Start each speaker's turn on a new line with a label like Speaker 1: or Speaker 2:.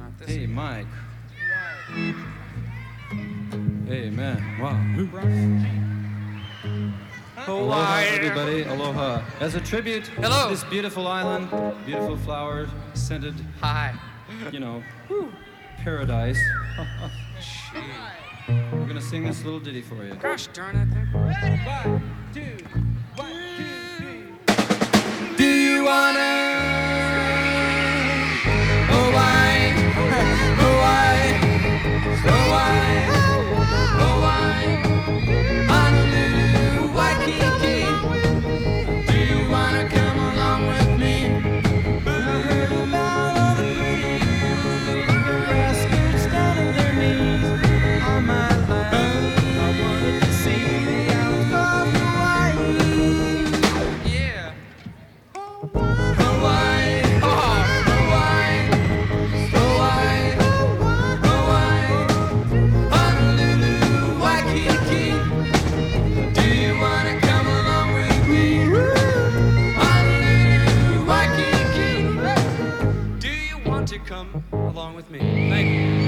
Speaker 1: not this
Speaker 2: Hey,
Speaker 1: way.
Speaker 2: Mike. Hey, man. Wow. Aloha,
Speaker 1: Hawaii.
Speaker 2: everybody. Aloha. As a tribute
Speaker 1: Hello.
Speaker 2: to this beautiful island, beautiful flower, scented,
Speaker 1: Hi.
Speaker 2: you know, paradise, we're gonna sing this little ditty for you.
Speaker 1: Gosh darn it.
Speaker 2: Do you wanna? Hawaii, Hawaii, Hawaii, Hawaii, Honolulu, Waikiki. Do you wanna come along with me? I heard about all the pretty rascals down on their knees on my land. I wanted to see the islands of Hawaii.
Speaker 1: Yeah.
Speaker 2: Hawaii, Hawaii, Hawaii, Hawaii, Honolulu, Waikiki. Do you wanna come along with me? Honolulu, Waikiki. Do you want to come along with me? Thank you.